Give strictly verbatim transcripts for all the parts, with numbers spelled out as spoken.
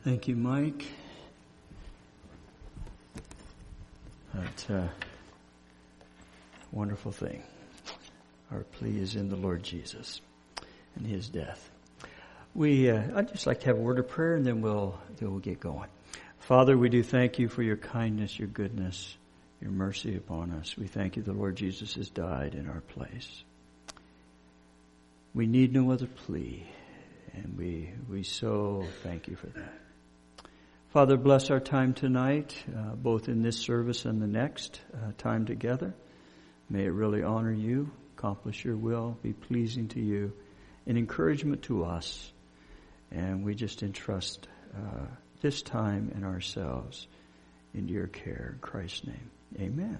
Thank you, Mike. That's a wonderful thing. Our plea is in the Lord Jesus and His death. We, uh, I'd just like to have a word of prayer, and then we'll then we'll get going. Father, we do thank you for your kindness, your goodness, your mercy upon us. We thank you the Lord Jesus has died in our place. We need no other plea, and we we so thank you for that. Father, bless our time tonight, uh, both in this service and the next uh, time together. May it really honor you, accomplish your will, be pleasing to you, an encouragement to us. And we just entrust uh, this time and ourselves into your care. In Christ's name, amen.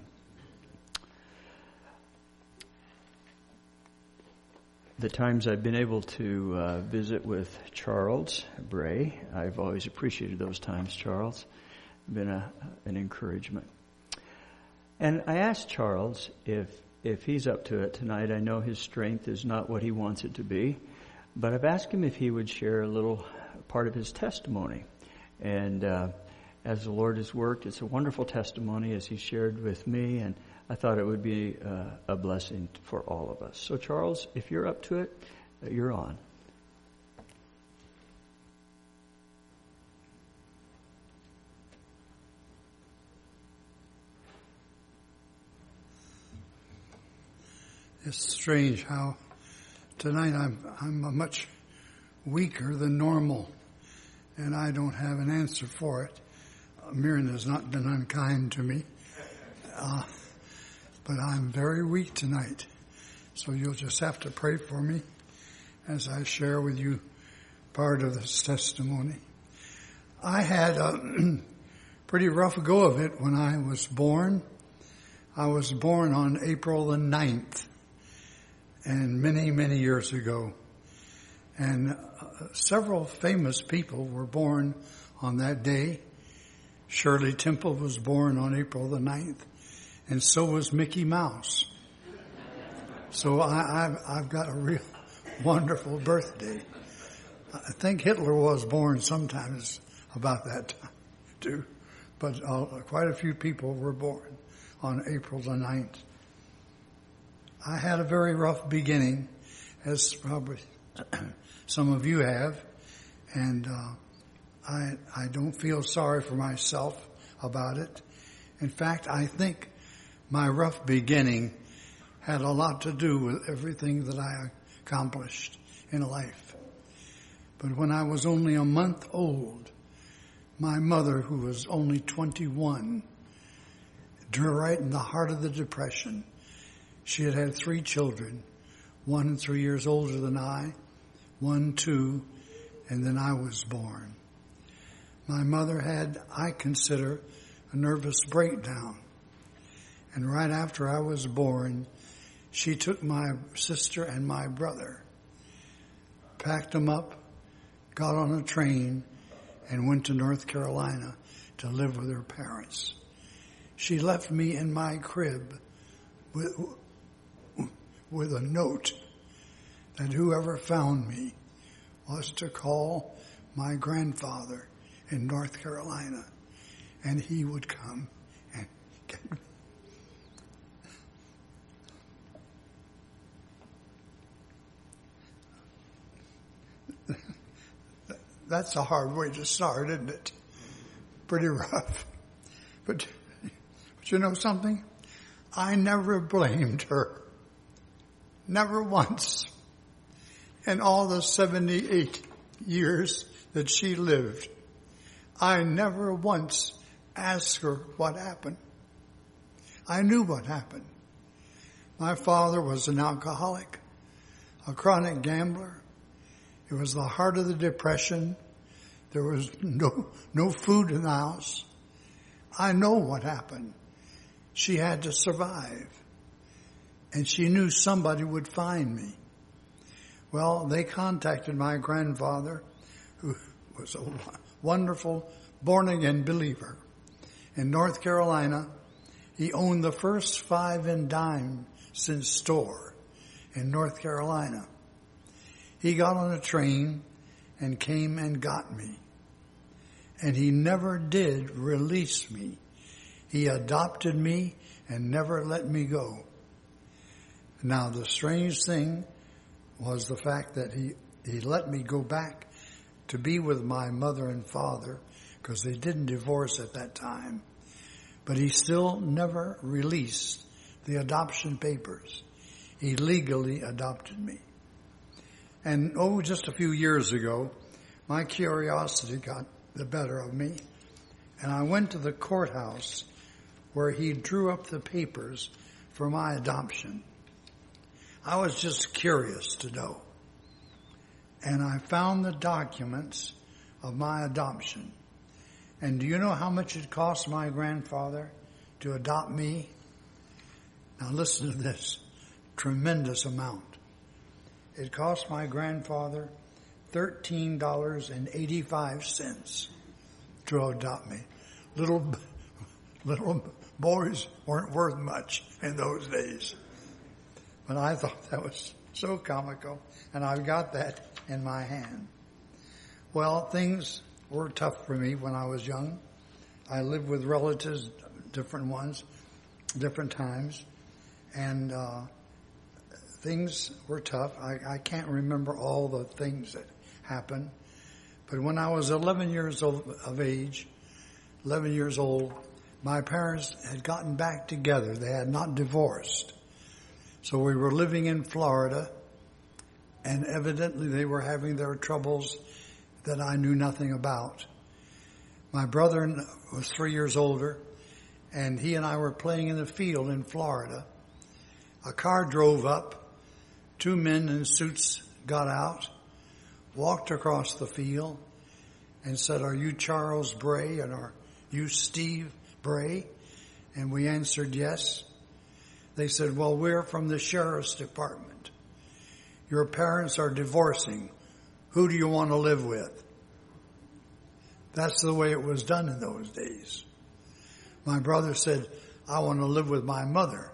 The times I've been able to uh, visit with Charles Bray, I've always appreciated those times, Charles. Been a, an encouragement. And I asked Charles if if he's up to it tonight. I know his strength is not what he wants it to be, but I've asked him if he would share a little part of his testimony. And uh, as the Lord has worked, it's a wonderful testimony as he shared with me, and I thought it would be uh, a blessing for all of us. So Charles, if you're up to it, uh, you're on. It's strange how tonight I'm I'm much weaker than normal, and I don't have an answer for it. Miriam has not been unkind to me, uh, but I'm very weak tonight. So you'll just have to pray for me as I share with you part of this testimony. I had a pretty rough go of it when I was born. I was born on April the ninth. And many, many years ago. And uh, several famous people were born on that day. Shirley Temple was born on April the ninth. And so was Mickey Mouse. So I, I've, I've got a real wonderful birthday. I think Hitler was born sometimes about that time too. But uh, quite a few people were born on April the ninth. I had a very rough beginning, as probably some of you have, and uh, I I don't feel sorry for myself about it. In fact, I think my rough beginning had a lot to do with everything that I accomplished in life. But when I was only a month old, my mother, who was only twenty-one, drew right in the heart of the Depression. She had had three children, one three years older than I, one two, and then I was born. My mother had, I consider, a nervous breakdown. And right after I was born, she took my sister and my brother, packed them up, got on a train, and went to North Carolina to live with her parents. She left me in my crib with with a note that whoever found me was to call my grandfather in North Carolina, and he would come and get me. That's a hard way to start, isn't it? Pretty rough. But, but you know something? I never blamed her. Never once. In all the seventy-eight years that she lived, I never once asked her what happened. I knew what happened. My father was an alcoholic, a chronic gambler. It was the heart of the Depression. There was no, no food in the house. I know what happened. She had to survive. And she knew somebody would find me. Well, they contacted my grandfather, who was a wonderful born-again believer. In North Carolina, he owned the first five and dime cent store in North Carolina. He got on a train and came and got me. And he never did release me. He adopted me and never let me go. Now, the strange thing was the fact that he, he let me go back to be with my mother and father, because they didn't divorce at that time. But he still never released the adoption papers. He legally adopted me. And oh, just a few years ago, my curiosity got the better of me, and I went to the courthouse where he drew up the papers for my adoption. I was just curious to know. And I found the documents of my adoption. And do you know how much it cost my grandfather to adopt me? Now listen to this. Tremendous amount. It cost my grandfather thirteen dollars and eighty-five cents to adopt me. Little, little boys weren't worth much in those days. But I thought that was so comical, and I've got that in my hand. Well, things were tough for me when I was young. I lived with relatives, different ones, different times, and uh, things were tough. I, I can't remember all the things that happened, but when I was eleven years old, of age, eleven years old, my parents had gotten back together. They had not divorced. So we were living in Florida, and evidently they were having their troubles that I knew nothing about. My brother was three years older, and he and I were playing in the field in Florida. A car drove up. Two men in suits got out, walked across the field, and said, "Are you Charles Bray, and are you Steve Bray?" And we answered yes. They said, "Well, we're from the sheriff's department. Your parents are divorcing. Who do you want to live with?" That's the way it was done in those days. My brother said, "I want to live with my mother."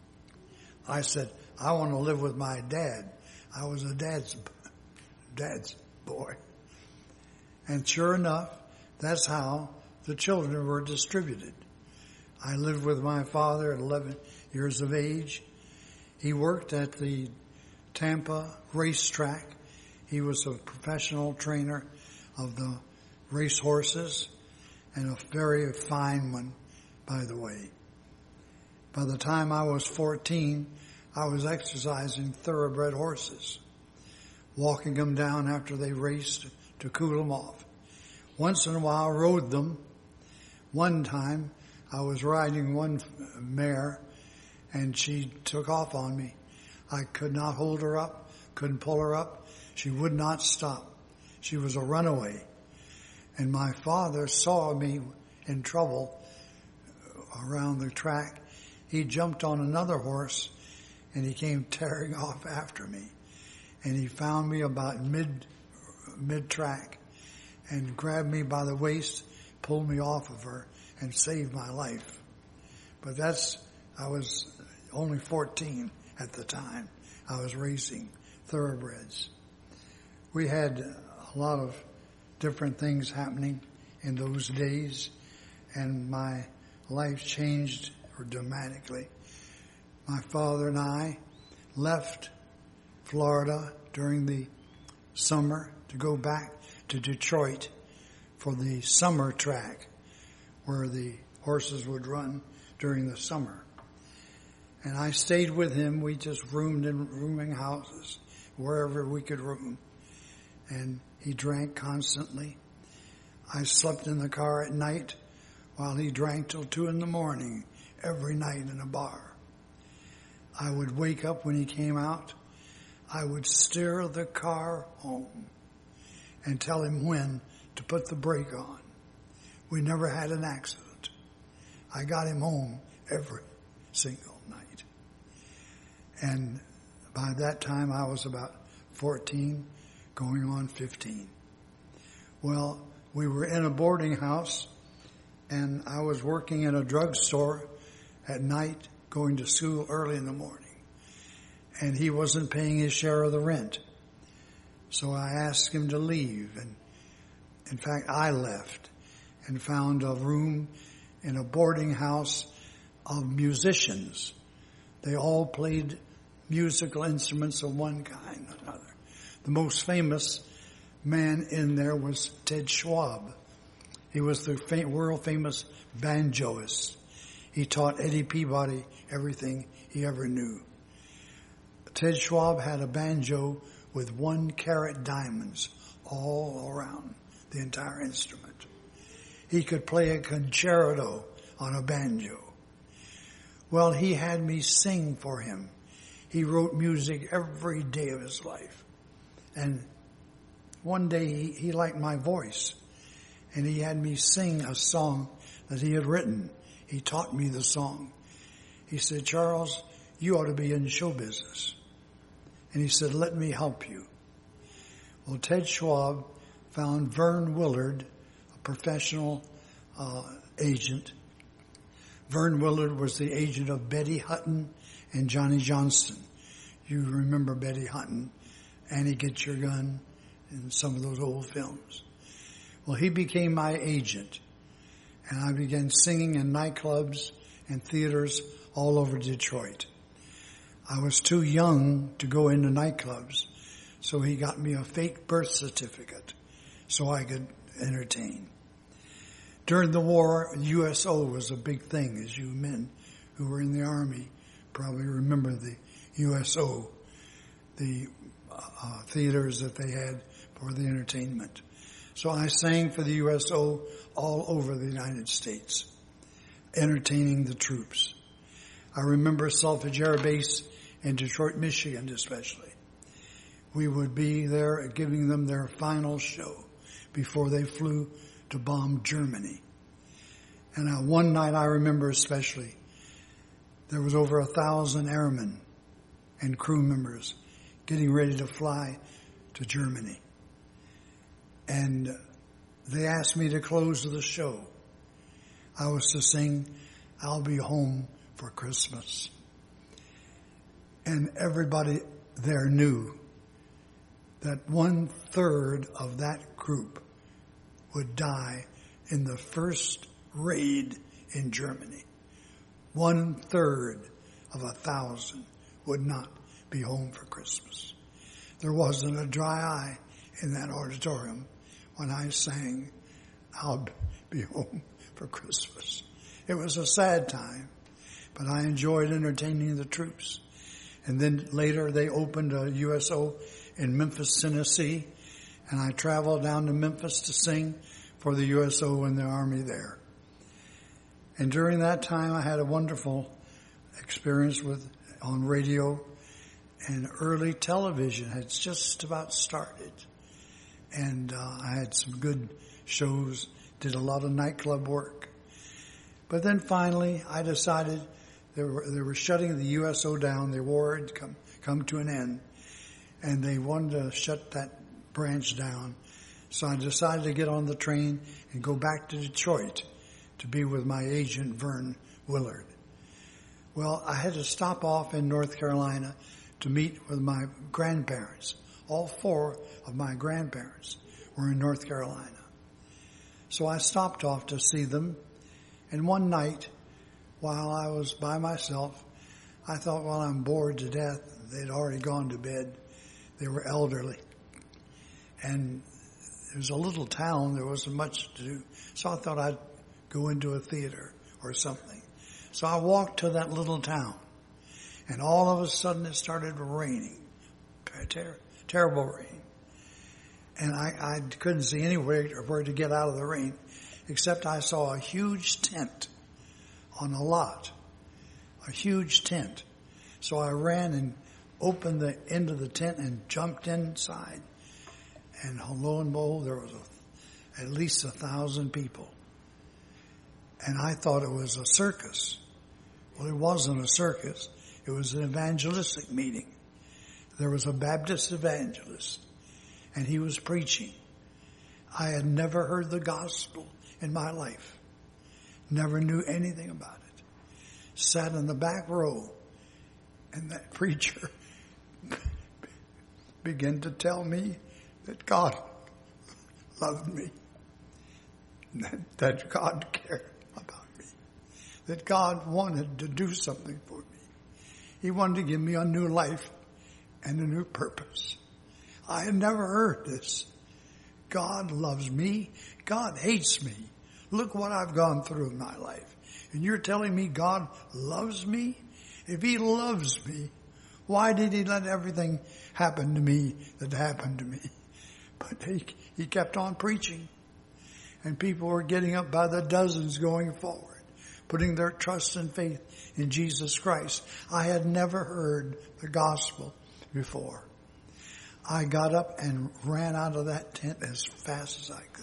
I said, "I want to live with my dad." I was a dad's, dad's boy. And sure enough, that's how the children were distributed. I lived with my father at eleven years of age. He worked at the Tampa racetrack. He was a professional trainer of the race horses, and a very fine one, by the way. By the time I was fourteen, I was exercising thoroughbred horses, walking them down after they raced to cool them off. Once in a while, rode them. One time, I was riding one mare, and she took off on me. I could not hold her up, couldn't pull her up. She would not stop. She was a runaway. And my father saw me in trouble around the track. He jumped on another horse, and he came tearing off after me. And he found me about mid, mid-track and grabbed me by the waist, pulled me off of her, and saved my life. But that's, I was only fourteen at the time. I was racing thoroughbreds. We had a lot of different things happening in those days, and my life changed dramatically. My father and I left Florida during the summer to go back to Detroit for the summer track where the horses would run during the summer. And I stayed with him. We just roomed in rooming houses wherever we could room. And he drank constantly. I slept in the car at night while he drank till two in the morning every night in a bar. I would wake up when he came out. I would steer the car home and tell him when to put the brake on. We never had an accident. I got him home every single night. And by that time I was about fourteen, going on fifteen. Well, we were in a boarding house, and I was working in a drugstore at night, going to school early in the morning. And he wasn't paying his share of the rent. So I asked him to leave, and in fact, I left. and found a room in a boarding house of musicians. They all played musical instruments of one kind or another. The most famous man in there was Ted Schwab. He was the world famous banjoist. He taught Eddie Peabody everything he ever knew. Ted Schwab had a banjo with one carat diamonds all around the entire instrument. He could play a concerto on a banjo. Well, he had me sing for him. He wrote music every day of his life. And one day he, he liked my voice, and he had me sing a song that he had written. He taught me the song. He said, Charles, you ought to be in show business. And he said, let me help you. Well, Ted Schwab found Vern Willard, a professional uh, agent. Vern Willard was the agent of Betty Hutton and Johnny Johnston. You remember Betty Hutton, Annie Get Your Gun, and some of those old films. Well, he became my agent, and I began singing in nightclubs and theaters all over Detroit. I was too young to go into nightclubs, so he got me a fake birth certificate so I could entertain. During the war, U S O was a big thing, as you men who were in the Army probably remember the U S O, the uh, theaters that they had for the entertainment. So I sang for the U S O all over the United States, entertaining the troops. I remember Selfridge Air Base in Detroit, Michigan especially. We would be there giving them their final show before they flew to bomb Germany. And uh, one night I remember especially, there was over a thousand airmen and crew members getting ready to fly to Germany. And they asked me to close the show. I was to sing, I'll Be Home for Christmas. And everybody there knew that one third of that group would die in the first raid in Germany. One third of a thousand would not be home for Christmas. There wasn't a dry eye in that auditorium when I sang, I'll be home for Christmas. It was a sad time, but I enjoyed entertaining the troops. And then later they opened a U S O in Memphis, Tennessee, and I traveled down to Memphis to sing for the U S O and the Army there. And during that time I had a wonderful experience with on radio, and early television had just about started. And uh, I had some good shows, did a lot of nightclub work. But then finally I decided they were, they were shutting the U S O down. The war had come, come to an end, and they wanted to shut that branch down. So I decided to get on the train and go back to Detroit to be with my agent, Vern Willard. Well, I had to stop off in North Carolina to meet with my grandparents. All four of my grandparents were in North Carolina. So I stopped off to see them, and one night, while I was by myself, I thought, well, I'm bored to death. They'd already gone to bed. They were elderly. And it was a little town. There wasn't much to do. So I thought I'd go into a theater or something. So I walked to that little town, and all of a sudden it started raining. Ter- terrible rain. And I, I couldn't see anywhere where to get out of the rain, except I saw a huge tent on a lot. A huge tent. So I ran and opened the end of the tent and jumped inside. And lo and behold, there was a, at least a thousand people. And I thought it was a circus. Well, it wasn't a circus. It was an evangelistic meeting. There was a Baptist evangelist, and he was preaching. I had never heard the gospel in my life. Never knew anything about it. Sat in the back row, and that preacher began to tell me that God loved me. that, that God cared about me, that God wanted to do something for me. He wanted to give me a new life and a new purpose. I had never heard this. God loves me. God hates me. Look what I've gone through in my life. And you're telling me God loves me? If he loves me, why did he let everything happen to me that happened to me? But he, he kept on preaching. And people were getting up by the dozens going forward, putting their trust and faith in Jesus Christ. I had never heard the gospel before. I got up and ran out of that tent as fast as I could.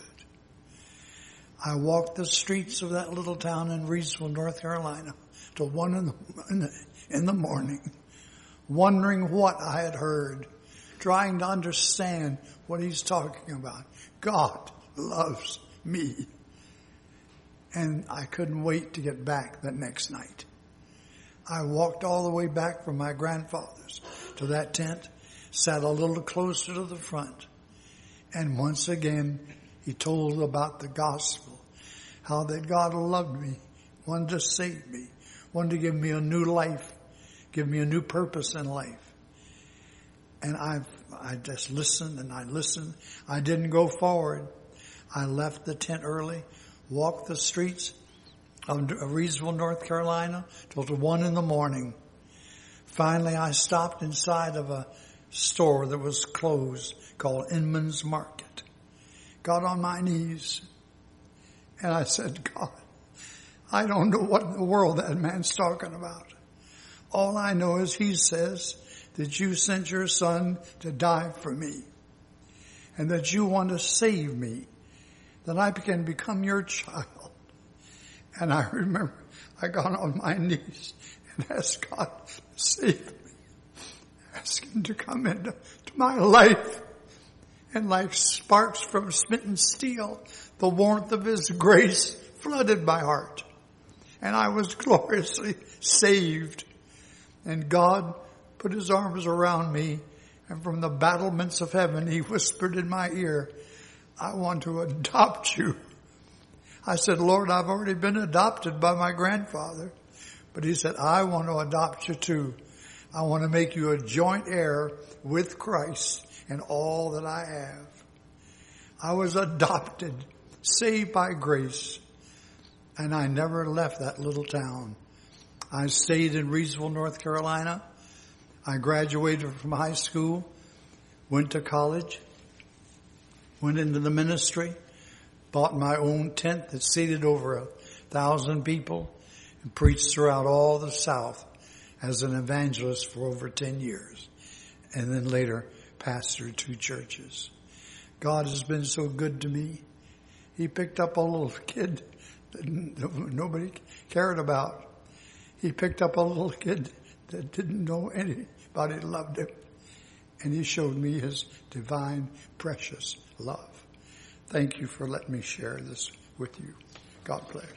I walked the streets of that little town in Reidsville, North Carolina, till one in the, in the, in the morning, wondering what I had heard, trying to understand what he's talking about. God loves me. And I couldn't wait to get back that next night. I walked all the way back from my grandfather's to that tent, sat a little closer to the front, and once again he told about the gospel, how that God loved me, wanted to save me, wanted to give me a new life, give me a new purpose in life. And I I just listened and I listened. I didn't go forward. I left the tent early, walked the streets of Reidsville, North Carolina, till one in the morning. Finally, I stopped inside of a store that was closed called Inman's Market. Got on my knees and I said, God, I don't know what in the world that man's talking about. All I know is he says that you sent your son to die for me and that you want to save me, that I can become your child. And I remember I got on my knees and asked God to save me, asked him to come into to my life. And like sparks from smitten steel, the warmth of his grace flooded my heart. And I was gloriously saved. And God put his arms around me, and from the battlements of heaven he whispered in my ear, I want to adopt you. I said, Lord, I've already been adopted by my grandfather. But he said, I want to adopt you too. I want to make you a joint heir with Christ and all that I have. I was adopted, saved by grace, and I never left that little town. I stayed in Reidsville, North Carolina. I graduated from high school, went to college, went into the ministry, bought my own tent that seated over a thousand people, and preached throughout all the South as an evangelist for over ten years, and then later pastored two churches. God has been so good to me. He picked up a little kid that nobody cared about. He picked up a little kid that didn't know anybody loved him, and he showed me his divine, precious love. Thank you for letting me share this with you. God bless.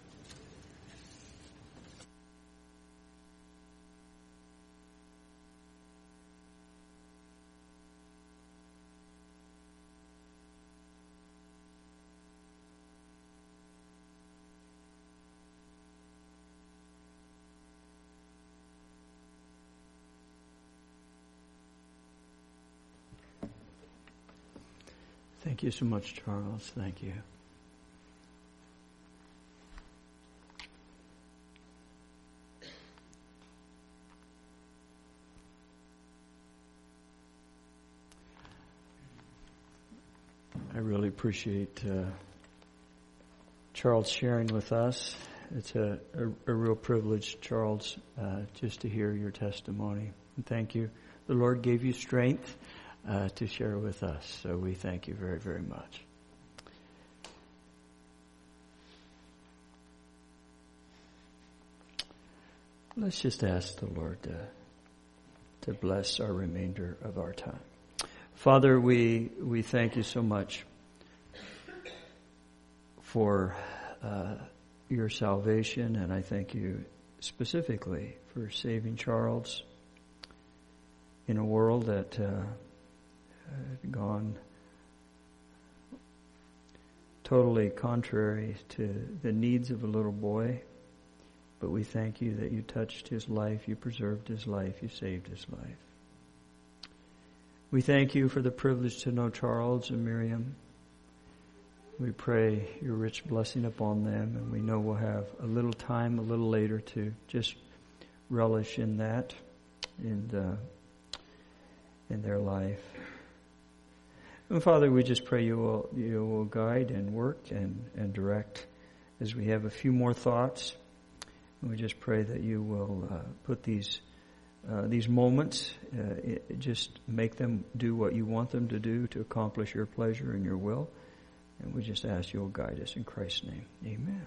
Thank you so much, Charles. Thank you. I really appreciate uh, Charles sharing with us. It's a, a, a real privilege, Charles, uh, just to hear your testimony. And thank you. The Lord gave you strength Uh, to share with us. So we thank you very, very much. Let's just ask the Lord to, to bless our remainder of our time. Father, we, we thank you so much for uh, your salvation, and I thank you specifically for saving Charles in a world that uh, had gone totally contrary to the needs of a little boy. But we thank you that you touched his life, you preserved his life, you saved his life. We thank you for the privilege to know Charles and Miriam. We pray your rich blessing upon them, and we know we'll have a little time a little later to just relish in that, in, the, in their life. And Father, we just pray you will, you will guide and work and, and direct as we have a few more thoughts. And we just pray that you will uh, put these uh, these moments, uh, it, just make them do what you want them to do to accomplish your pleasure and your will. And we just ask you will guide us in Christ's name. Amen.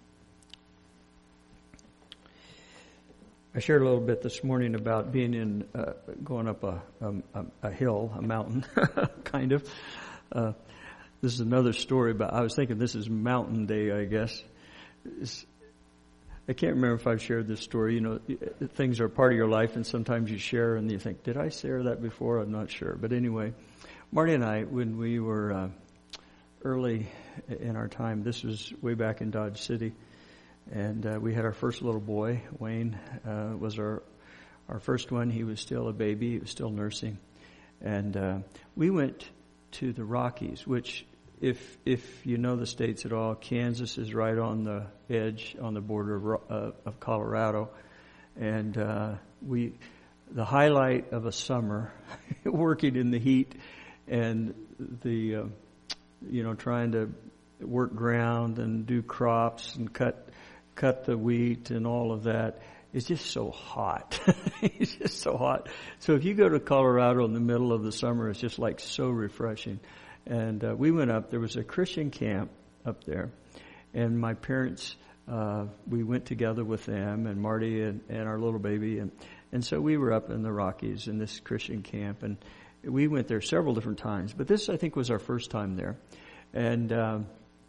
I shared a little bit this morning about being in, uh, going up a, a, a hill, a mountain, kind of. Uh, this is another story about, I was thinking this is Mountain Day, I guess. It's, I can't remember if I've shared this story. You know, things are part of your life, and sometimes you share and you think, did I share that before? I'm not sure. But anyway, Marty and I, when we were uh, early in our time, this was way back in Dodge City, and uh, we had our first little boy. Wayne uh, was our our first one. He was still a baby. He was still nursing. And uh, we went to the Rockies, which, if if you know the states at all, Kansas is right on the edge, on the border of, uh, of Colorado. And uh, we, the highlight of a summer, working in the heat and the, uh, you know, trying to work ground and do crops and cut cut the wheat and all of that. It's just so hot. It's just so hot. So if you go to Colorado in the middle of the summer, it's just like so refreshing. And uh, we went up. There was a Christian camp up there. And my parents, uh, we went together with them and Marty and, and our little baby. And, and so we were up in the Rockies in this Christian camp. And we went there several different times. But this, I think, was our first time there. And um,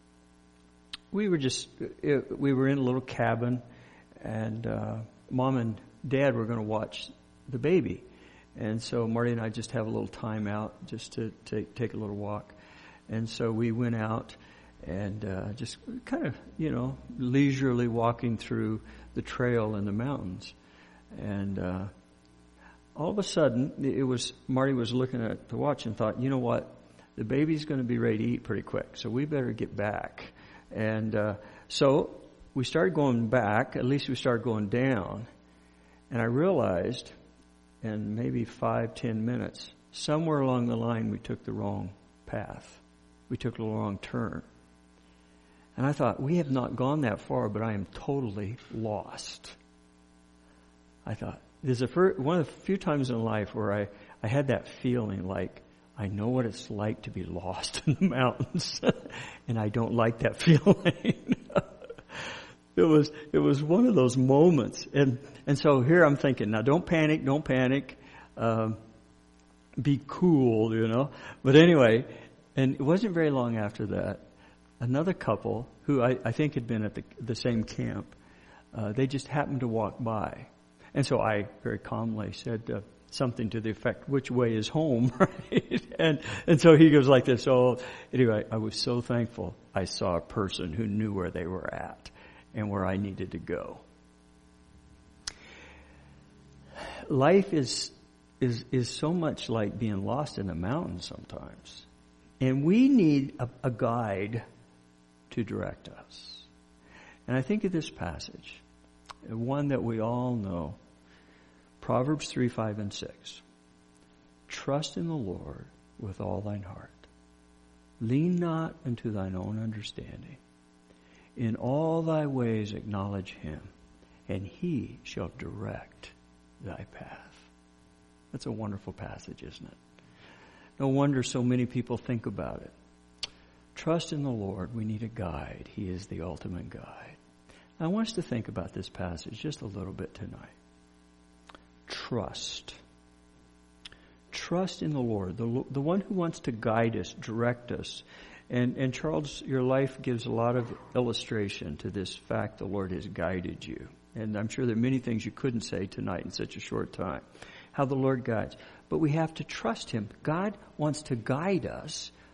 we were just, it, we were in a little cabin. And uh, Mom and Dad were going to watch the baby. And so Marty and I just have a little time out just to take, take a little walk. And so we went out and uh, just kind of, you know, leisurely walking through the trail in the mountains. And uh, all of a sudden, it was Marty was looking at the watch and thought, you know what, the baby's going to be ready to eat pretty quick, so we better get back. And uh, so we started going back, at least we started going down. And I realized, in maybe five, ten minutes, somewhere along the line we took the wrong path. We took the wrong turn. And I thought, we have not gone that far, but I am totally lost. I thought, there's a fir- one of the few times in life where I, I had that feeling like, I know what it's like to be lost in the mountains. And I don't like that feeling. It was, it was one of those moments. And, and so here I'm thinking, now don't panic, don't panic. Um, be cool, you know. But anyway, and it wasn't very long after that, another couple who I, I think had been at the, the same camp, uh, they just happened to walk by. And so I very calmly said uh, something to the effect, which way is home, right? And, and so he goes like this. So anyway, I was so thankful I saw a person who knew where they were at and where I needed to go. Life is is is so much like being lost in the mountains sometimes. And we need a, a guide to direct us. And I think of this passage, one that we all know, Proverbs three, five, and six. Trust in the Lord with all thine heart. Lean not unto thine own understanding. In all thy ways acknowledge him, and he shall direct thy path. That's a wonderful passage, isn't it? No wonder so many people think about it. Trust in the Lord. We need a guide. He is the ultimate guide. I want us to think about this passage just a little bit tonight. Trust. Trust in the Lord, the, the one who wants to guide us, direct us. And, and Charles, your life gives a lot of illustration to this fact the Lord has guided you. And I'm sure there are many things you couldn't say tonight in such a short time. How the Lord guides. But we have to trust him. God wants to guide us,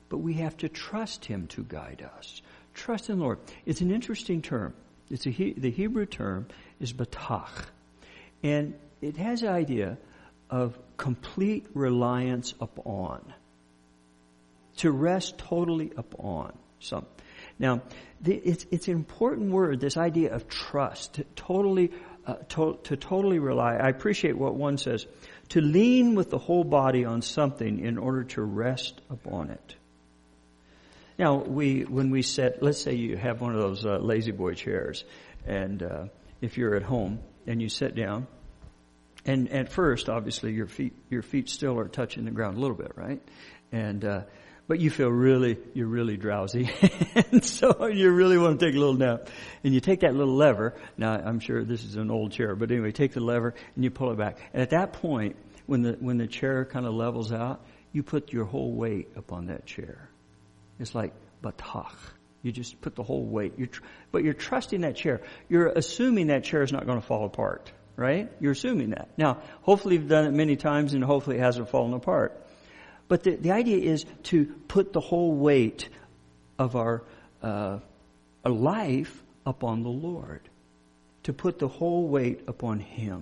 but we have to trust Him to guide us. Trust in the Lord. It's an interesting term. It's a he, the Hebrew term is batach, and it has the idea of complete reliance upon, to rest totally upon something. Now, the, it's it's an important word. This idea of trust, to totally uh, to, to totally rely. I appreciate what one says: to lean with the whole body on something in order to rest upon it. Now, we when we sit, let's say you have one of those uh, lazy boy chairs, and uh, if you're at home and you sit down, and at first, obviously, your feet your feet still are touching the ground a little bit, right? And uh, but you feel really you're really drowsy, and so you really want to take a little nap, and you take that little lever. Now, I'm sure this is an old chair, but anyway, take the lever and you pull it back. And at that point, when the when the chair kind of levels out, you put your whole weight upon that chair. It's like batach. You just put the whole weight. You're tr- but you're trusting that chair. You're assuming that chair is not going to fall apart, right? You're assuming that. Now, hopefully you've done it many times and hopefully it hasn't fallen apart. But the, the idea is to put the whole weight of our uh, life upon the Lord. To put the whole weight upon Him.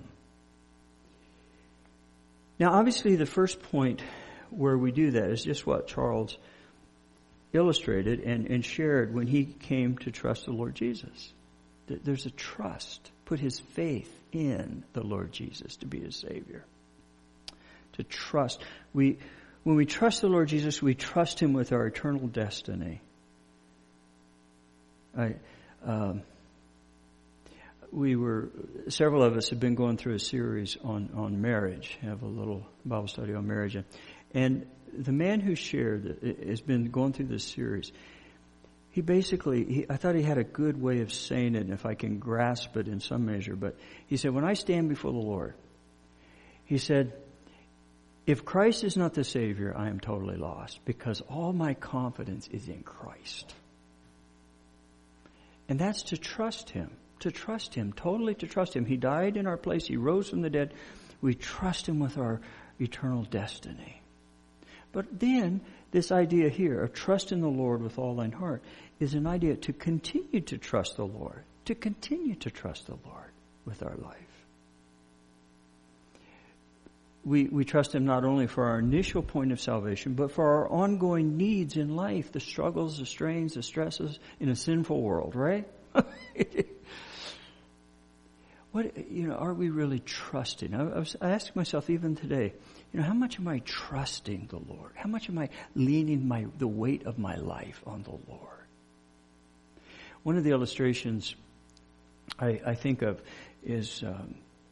Now, obviously the first point where we do that is just what Charles illustrated and, and shared when he came to trust the Lord Jesus. There's a trust. Put his faith in the Lord Jesus to be his Savior. To trust. We, when we trust the Lord Jesus, we trust Him with our eternal destiny. I, um, we were, several of us have been going through a series on, on marriage. I have a little Bible study on marriage. And, and the man who shared has been going through this series. He basically, he, I thought he had a good way of saying it, and if I can grasp it in some measure. But he said, when I stand before the Lord, he said, if Christ is not the Savior, I am totally lost because all my confidence is in Christ. And that's to trust Him, to trust Him, totally to trust Him. He died in our place. He rose from the dead. We trust Him with our eternal destiny. But then, this idea here of trust in the Lord with all thine heart is an idea to continue to trust the Lord, to continue to trust the Lord with our life. We, we trust Him not only for our initial point of salvation, but for our ongoing needs in life, the struggles, the strains, the stresses in a sinful world, right? What, you know, are we really trusting? I, I was I asked myself even today, you know, how much am I trusting the Lord? How much am I leaning my the weight of my life on the Lord? One of the illustrations I, I think of is um,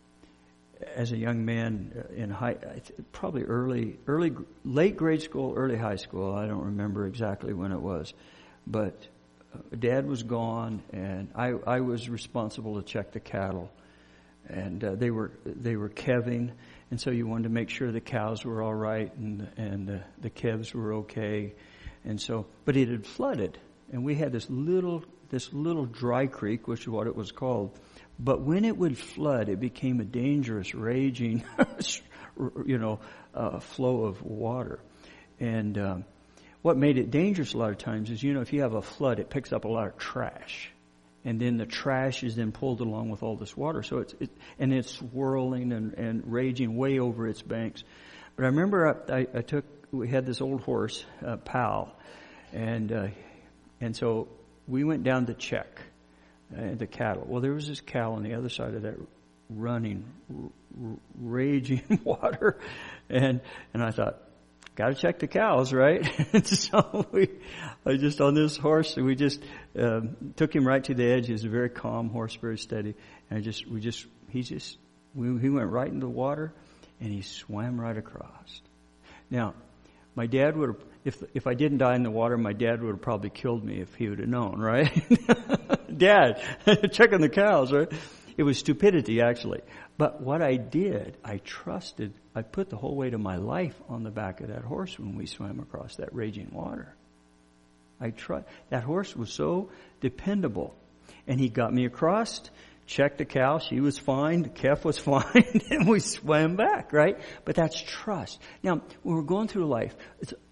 as a young man in high, probably early, early, late grade school, early high school. I don't remember exactly when it was, but Dad was gone, and I, I was responsible to check the cattle. And uh, they were they were calving, and so you wanted to make sure the cows were all right and and uh, the calves were okay, and so but it had flooded, and we had this little this little dry creek, which is what it was called. But when it would flood, it became a dangerous, raging, you know, uh, flow of water, and um, what made it dangerous a lot of times is, you know, if you have a flood, it picks up a lot of trash. And then the trash is then pulled along with all this water. So it's, it, and it's swirling and, and raging way over its banks. But I remember I, I, I took, we had this old horse, uh, Pal. And, uh, and so we went down to check uh, the cattle. Well, there was this cow on the other side of that running, r- r- raging water. And, and I thought, got to check the cows, right? And so we, I just on this horse, we just um, took him right to the edge. He was a very calm horse, very steady. And I just, we just, he just, we, he went right into the water, and he swam right across. Now, my dad would have, if if I didn't die in the water, my dad would have probably killed me if he would have known, right? Dad, checking the cows, right? It was stupidity, actually. But what I did, I trusted, I put the whole weight of my life on the back of that horse when we swam across that raging water. I trust, that horse was so dependable. And he got me across, checked the cow, she was fine, the calf was fine, and we swam back, right? But that's trust. Now, when we're going through life, it's,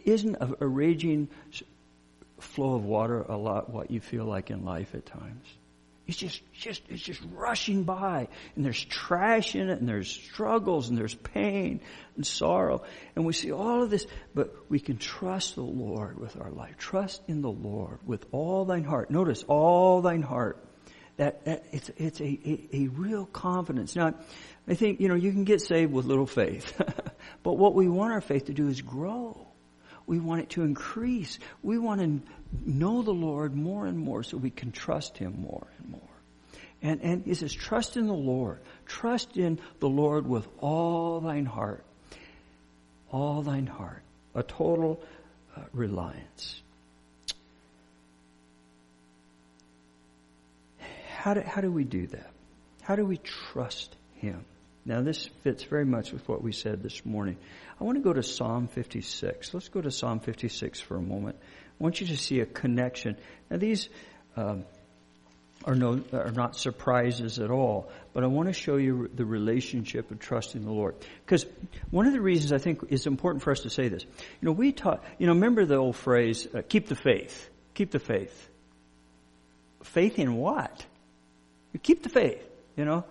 isn't a, a raging flow of water a lot what you feel like in life at times? It's just, just, it's just rushing by, and there's trash in it, and there's struggles, and there's pain and sorrow, and we see all of this, but we can trust the Lord with our life. Trust in the Lord with all thine heart. Notice, all thine heart. That, that it's, it's a, a, a real confidence. Now, I think, you know, you can get saved with little faith, but what we want our faith to do is grow. We want it to increase. We want to know the Lord more and more so we can trust Him more and more. And, and it says, trust in the Lord. Trust in the Lord with all thine heart. All thine heart. A total uh, reliance. How do, how do we do that? How do we trust Him? Now, this fits very much with what we said this morning. I want to go to Psalm fifty-six. Let's go to Psalm fifty-six for a moment. I want you to see a connection. Now, these um, are no are not surprises at all, but I want to show you the relationship of trusting the Lord. Because one of the reasons I think it's important for us to say this, you know, we taught, you know, remember the old phrase, uh, keep the faith. Keep the faith. Faith in what? You keep the faith, you know.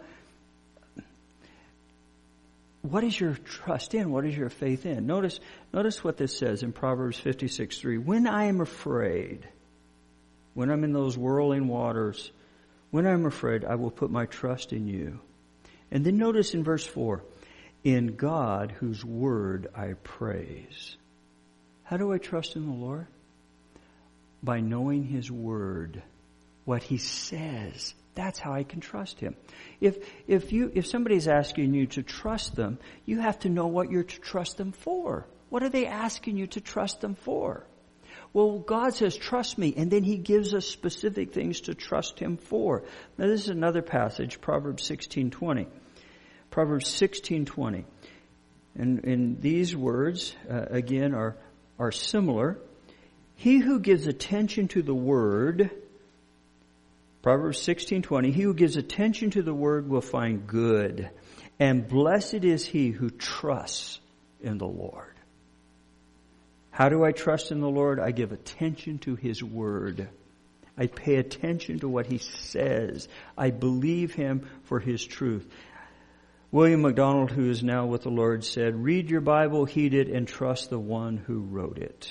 What is your trust in? What is your faith in? Notice, notice what this says in Proverbs fifty-six three. When I am afraid, when I'm in those whirling waters, when I'm afraid, I will put my trust in you. And then notice in verse four, in God whose word I praise. How do I trust in the Lord? By knowing His word, what He says. That's how I can trust Him. If if you if somebody's asking you to trust them, you have to know what you're to trust them for. What are they asking you to trust them for? Well, God says, trust me, and then He gives us specific things to trust Him for. Now, this is another passage, Proverbs sixteen twenty. Proverbs sixteen twenty. And, and these words, uh, again, are, are similar. He who gives attention to the word... Proverbs sixteen twenty, he who gives attention to the word will find good, and blessed is he who trusts in the Lord. How do I trust in the Lord? I give attention to His word. I pay attention to what He says. I believe Him for His truth. William MacDonald, who is now with the Lord, said, read your Bible, heed it, and trust the one who wrote it.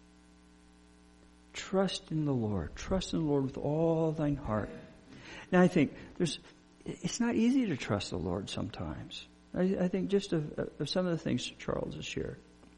Trust in the Lord. Trust in the Lord with all thine heart. Now, I think there's, it's not easy to trust the Lord sometimes. I, I think just of, of some of the things Charles has shared.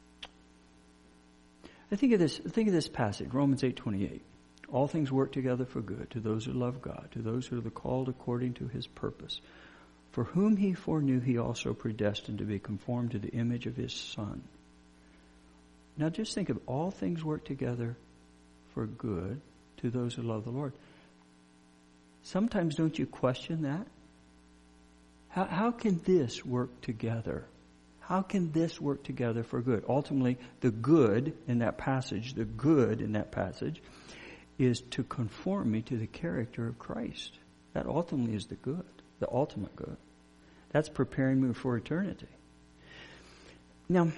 I think of this, think of this passage, Romans eight twenty-eight. All things work together for good to those who love God, to those who are called according to His purpose. For whom He foreknew, He also predestined to be conformed to the image of His Son. Now, just think of all things work together for good to those who love the Lord. Sometimes don't you question that? How, how can this work together? How can this work together for good? Ultimately, the good in that passage, the good in that passage is to conform me to the character of Christ. That ultimately is the good, the ultimate good. That's preparing me for eternity. Now,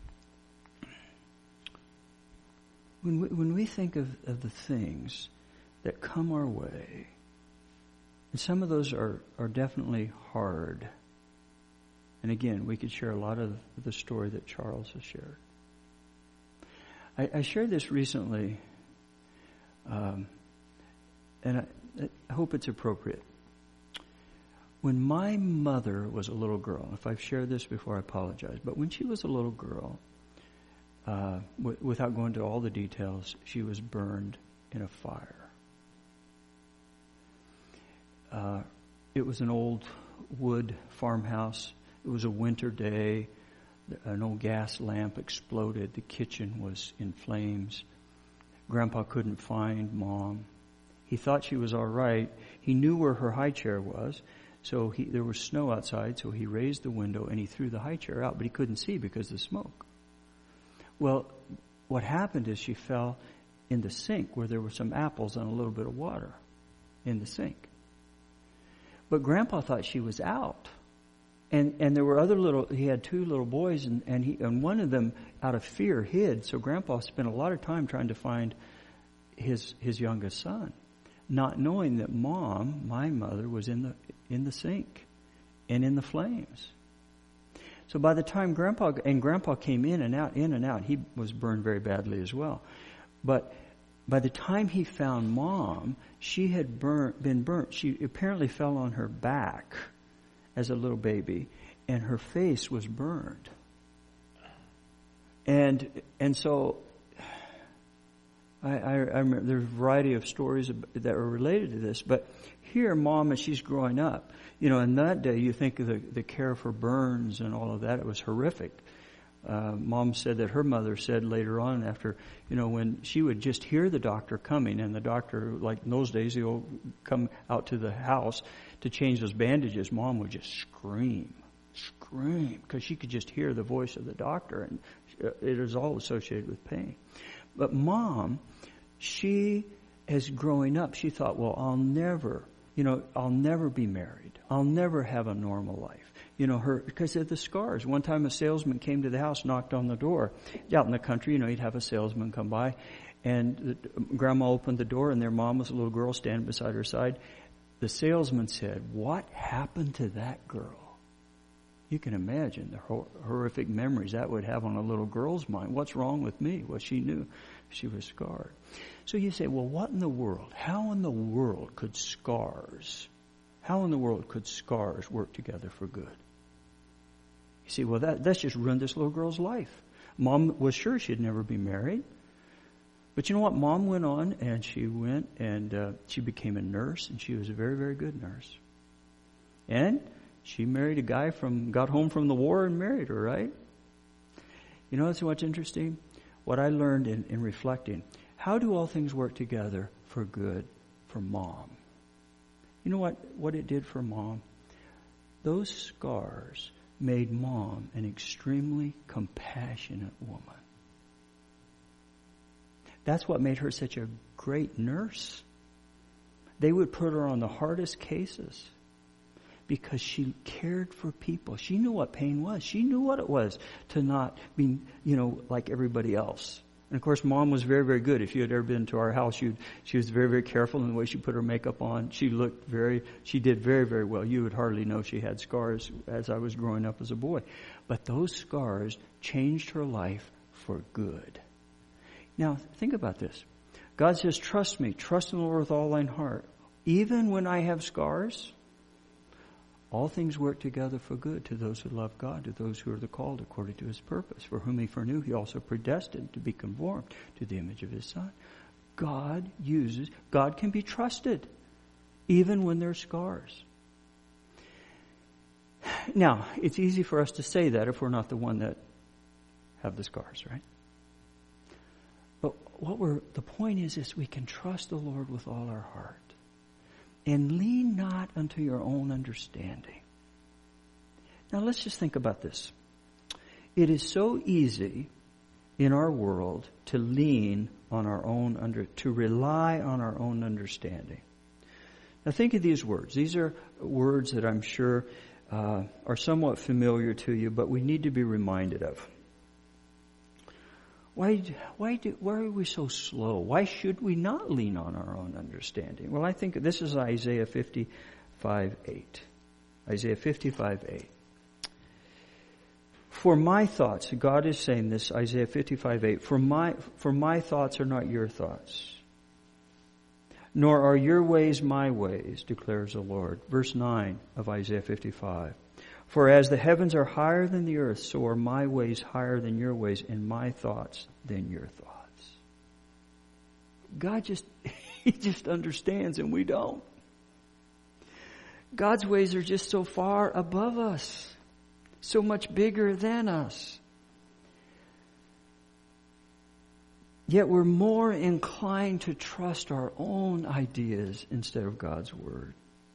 When we, when we think of, of the things that come our way, and some of those are, are definitely hard. And again, we could share a lot of the story that Charles has shared. I, I shared this recently, um, and I, I hope it's appropriate. When my mother was a little girl, if I've shared this before, I apologize, but when she was a little girl, Uh, w- without going into all the details, she was burned in a fire. Uh, it was an old wood farmhouse. It was a winter day. An old gas lamp exploded. The kitchen was in flames. Grandpa couldn't find Mom. He thought she was all right. He knew where her high chair was. So he, there was snow outside, so he raised the window and he threw the high chair out, but he couldn't see because of the smoke. Well, what happened is she fell in the sink where there were some apples and a little bit of water in the sink. But Grandpa thought she was out. And and there were other little, he had two little boys, and, and, he, and one of them, out of fear, hid. So Grandpa spent a lot of time trying to find his his youngest son, not knowing that Mom, my mother, was in the in the sink and in the flames. So by the time Grandpa, and Grandpa came in and out, in and out, he was burned very badly as well. But by the time he found Mom, she had burnt, been burnt. She apparently fell on her back as a little baby, and her face was burned. And and so I, I, I remember there's a variety of stories that are related to this, but here Mom, as she's growing up, you know, in that day you think of the, the care for burns and all of that, it was horrific. Uh, Mom said that her mother said later on after, you know, when she would just hear the doctor coming, and the doctor, like in those days, he'll come out to the house to change those bandages, Mom would just scream, scream, because she could just hear the voice of the doctor, and it is all associated with pain. But Mom, she, as growing up, she thought, well, I'll never, you know, I'll never be married. I'll never have a normal life. You know, her, because of the scars. One time a salesman came to the house, knocked on the door. Out in the country, you know, you'd have a salesman come by, and the, Grandma opened the door, and their mom was a little girl standing beside her side. The salesman said, "What happened to that girl?" You can imagine the hor- horrific memories that would have on a little girl's mind. What's wrong with me? Well, she knew she was scarred. So you say, well, what in the world? How in the world could scars, how in the world could scars work together for good? You see, well, that, that's just ruined this little girl's life. Mom was sure she'd never be married. But you know what? Mom went on, and she went, and uh, she became a nurse, and she was a very, very good nurse. And she married a guy from, got home from the war and married her, right? You know what's interesting? What I learned in, in reflecting, how do all things work together for good for Mom? You know what, what it did for Mom? Those scars made Mom an extremely compassionate woman. That's what made her such a great nurse. They would put her on the hardest cases because she cared for people. She knew what pain was. She knew what it was to not be, you know, like everybody else. And of course, Mom was very, very good. If you had ever been to our house, you'd, she was very, very careful in the way she put her makeup on. She looked very, she did very, very well. You would hardly know she had scars as I was growing up as a boy. But those scars changed her life for good. Now, think about this. God says, trust me, trust in the Lord with all thine heart. Even when I have scars, all things work together for good to those who love God, to those who are the called according to his purpose. For whom he foreknew, he also predestined to be conformed to the image of his Son. God uses, God can be trusted, even when there's scars. Now, it's easy for us to say that if we're not the one that have the scars, right? But what we're, the point is, is we can trust the Lord with all our heart. And lean not unto your own understanding. Now let's just think about this. It is so easy in our world to lean on our own under, to rely on our own understanding. Now think of these words. These are words that I'm sure uh, are somewhat familiar to you, but we need to be reminded of. Why, why, do, why are we so slow? Why should we not lean on our own understanding? Well, I think this is Isaiah fifty-five eight. Isaiah fifty-five eight. For my thoughts, God is saying this, Isaiah fifty-five eight, for my, for my thoughts are not your thoughts, nor are your ways my ways, declares the Lord. Verse nine of Isaiah fifty-five. For as the heavens are higher than the earth, so are my ways higher than your ways, and my thoughts than your thoughts. God just, he just understands, and we don't. God's ways are just so far above us, so much bigger than us. Yet we're more inclined to trust our own ideas instead of God's Word.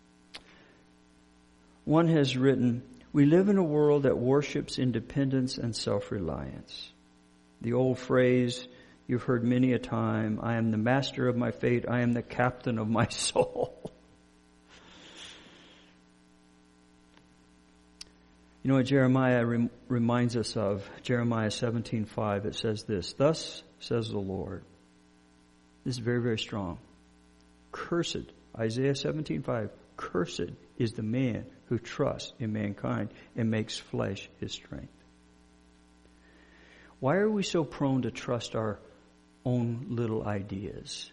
One has written, we live in a world that worships independence and self-reliance. The old phrase you've heard many a time, I am the master of my fate, I am the captain of my soul. You know what Jeremiah rem- reminds us of? Jeremiah seventeen five. It says this, "Thus says the Lord." This is very, very strong. "Cursed," Isaiah seventeen five, "cursed is the man who trusts in mankind and makes flesh his strength." Why are we so prone to trust our own little ideas?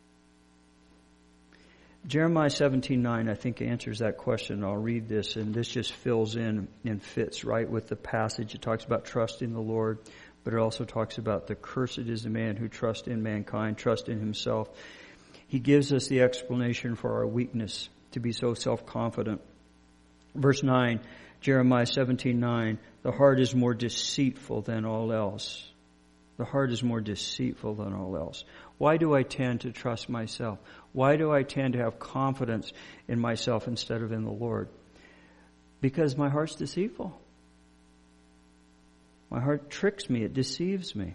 Jeremiah seventeen nine, I think, answers that question. I'll read this, and this just fills in and fits right with the passage. It talks about trusting the Lord, but it also talks about the cursed is the man who trusts in mankind, trusts in himself. He gives us the explanation for our weakness to be so self-confident. Verse nine, Jeremiah seventeen nine, "The heart is more deceitful than all else." The heart is more deceitful than all else. Why do I tend to trust myself? Why do I tend to have confidence in myself instead of in the Lord? Because my heart's deceitful. My heart tricks me. It deceives me.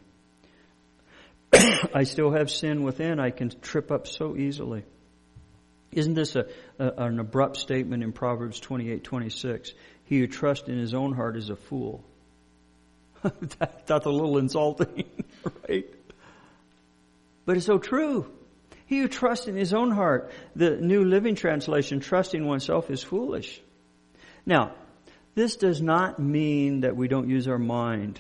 I still have sin within. I can trip up so easily. Isn't this a, a, an abrupt statement in Proverbs twenty-eight twenty-six? "He who trusts in his own heart is a fool." that, that's a little insulting, right? But it's so true. He who trusts in his own heart, the New Living Translation, "trusting oneself is foolish." Now, this does not mean that we don't use our mind.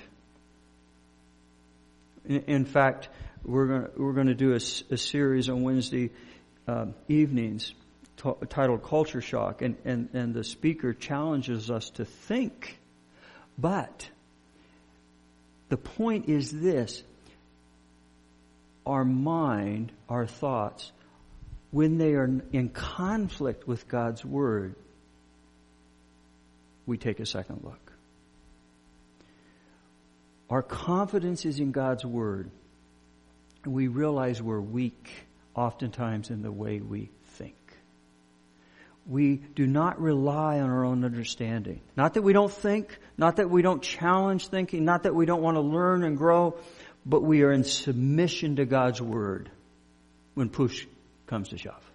In, in fact, we're going we're going to do a, a series on Wednesday uh, evenings t- titled Culture Shock, and, and, and the speaker challenges us to think. But the point is this: our mind, our thoughts, when they are in conflict with God's Word, we take a second look. Our confidence is in God's Word, and we realize we're weak oftentimes in the way we think. We do not rely on our own understanding. Not that we don't think, not that we don't challenge thinking, not that we don't want to learn and grow, but we are in submission to God's Word when push comes to shove.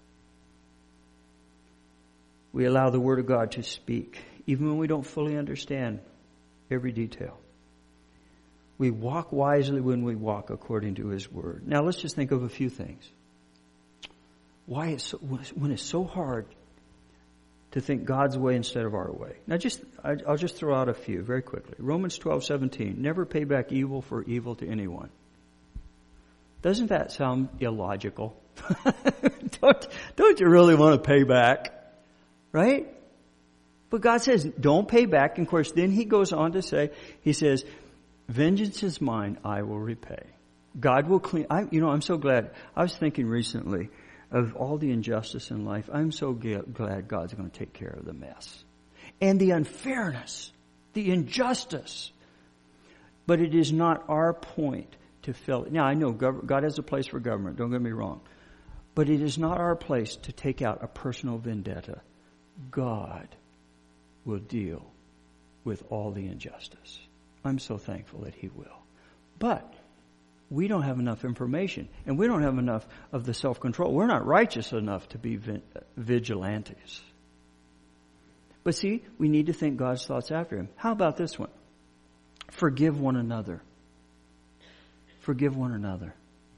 We allow the Word of God to speak, even when we don't fully understand every detail. We walk wisely when we walk according to His Word. Now let's just think of a few things. Why it's so, when it's so hard to think God's way instead of our way. Now just, I'll just throw out a few very quickly. Romans twelve seventeen, "Never pay back evil for evil to anyone." Doesn't that sound illogical? don't, don't you really want to pay back? Right? But God says, don't pay back. And of course, then He goes on to say, He says, "Vengeance is mine, I will repay." God will clean. I, you know, I'm so glad. I was thinking recently of all the injustice in life. I'm so glad God's going to take care of the mess. And the unfairness, the injustice. But it is not our point to fill it. Now, I know God has a place for government, don't get me wrong. But it is not our place to take out a personal vendetta. God will deal with all the injustice. I'm so thankful that He will. But we don't have enough information, and we don't have enough of the self-control. We're not righteous enough to be vigilantes. But see, we need to think God's thoughts after Him. How about this one? Forgive one another. Forgive one another.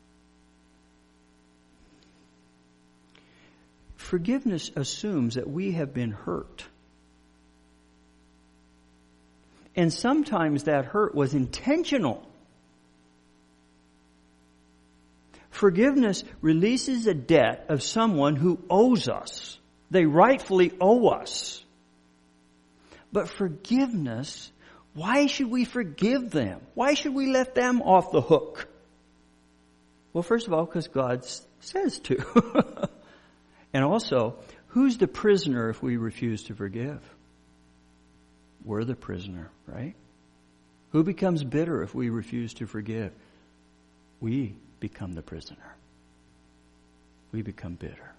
Forgiveness assumes that we have been hurt. And sometimes that hurt was intentional. Forgiveness releases a debt of someone who owes us. They rightfully owe us. But forgiveness, why should we forgive them? Why should we let them off the hook? Well, first of all, because God says to. And also, who's the prisoner if we refuse to forgive? We're the prisoner, right? Who becomes bitter if we refuse to forgive? We become the prisoner. We become bitter.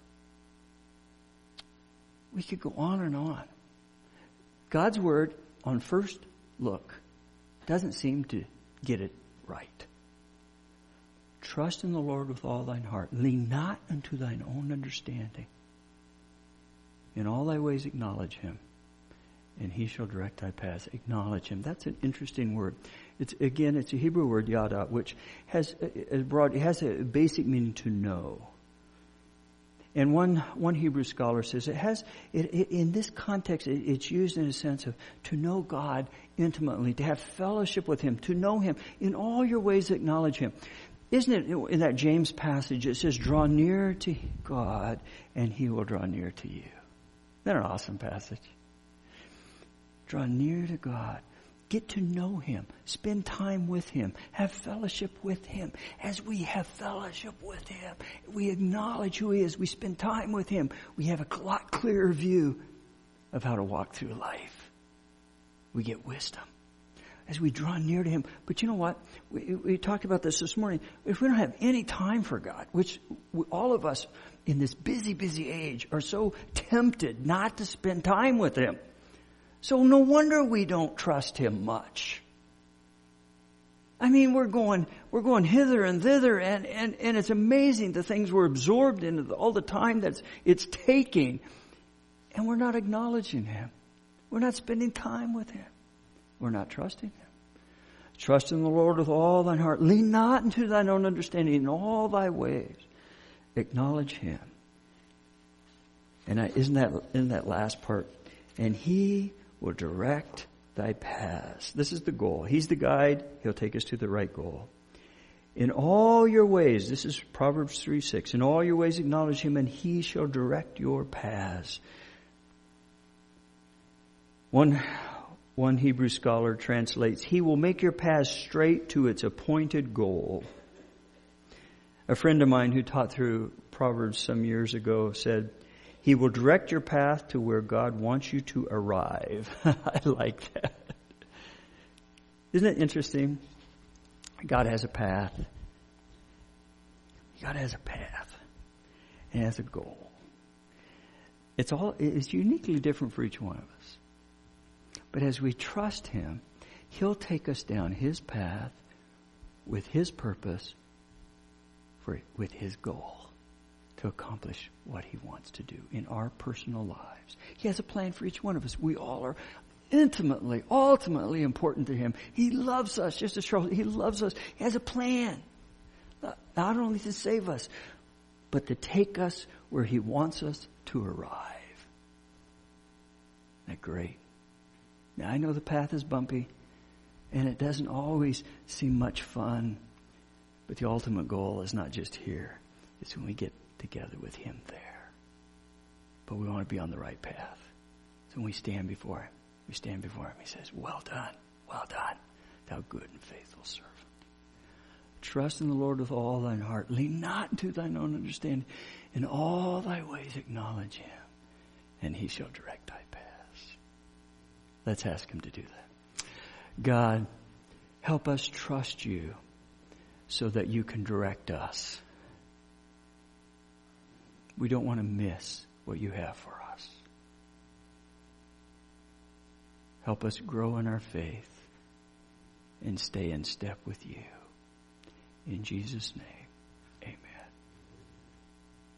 We could go on and on. God's Word, on first look, doesn't seem to get it right. Trust in the Lord with all thine heart. Lean not unto thine own understanding. In all thy ways acknowledge Him, and he shall direct thy paths. Acknowledge him. That's an interesting word. It's again, it's a Hebrew word, yada, which has a broad, it has a basic meaning to know. And one one Hebrew scholar says it has, it, it, in this context, it, it's used in a sense of to know God intimately, to have fellowship with him, to know him. In all your ways, acknowledge him. Isn't it in that James passage, it says, draw near to God and he will draw near to you. Isn't that an awesome passage? Draw near to God. Get to know him. Spend time with him. Have fellowship with him. As we have fellowship with him, we acknowledge who he is. We spend time with him. We have a lot clearer view of how to walk through life. We get wisdom as we draw near to him. But you know what? We, we talked about this this morning. If we don't have any time for God, which we, all of us in this busy, busy age are so tempted not to spend time with him. So no wonder we don't trust him much. I mean, we're going, we're going hither and thither, and, and, and it's amazing the things we're absorbed into, the, all the time that's it's taking, and we're not acknowledging him. We're not spending time with him. We're not trusting him. Trust in the Lord with all thine heart. Lean not into thine own understanding. In all thy ways, acknowledge him. And I, isn't that isn't that last part? And he will direct thy paths. This is the goal. He's the guide. He'll take us to the right goal. In all your ways, this is Proverbs three six. In all your ways acknowledge him, and he shall direct your paths. One, one Hebrew scholar translates, he will make your paths straight to its appointed goal. A friend of mine who taught through Proverbs some years ago said, he will direct your path to where God wants you to arrive. I like that. Isn't it interesting? God has a path. God has a path. And has a goal. It's all, it's uniquely different for each one of us. But as we trust him, he'll take us down his path with his purpose, for, with his goal. To accomplish what he wants to do in our personal lives. He has a plan for each one of us. We all are intimately, ultimately important to him. He loves us just as Charles. He loves us. He has a plan. Not only to save us, but to take us where he wants us to arrive. Isn't that great? Now I know the path is bumpy and it doesn't always seem much fun, but the ultimate goal is not just here. It's when we get together with him there. But we want to be on the right path. So when we stand before him, we stand before him. He says, well done, well done, thou good and faithful servant. Trust in the Lord with all thine heart. Lean not into thine own understanding. In all thy ways acknowledge him, and he shall direct thy paths. Let's ask him to do that. God, help us trust you so that you can direct us. We don't want to miss what you have for us. Help us grow in our faith and stay in step with you. In Jesus' name.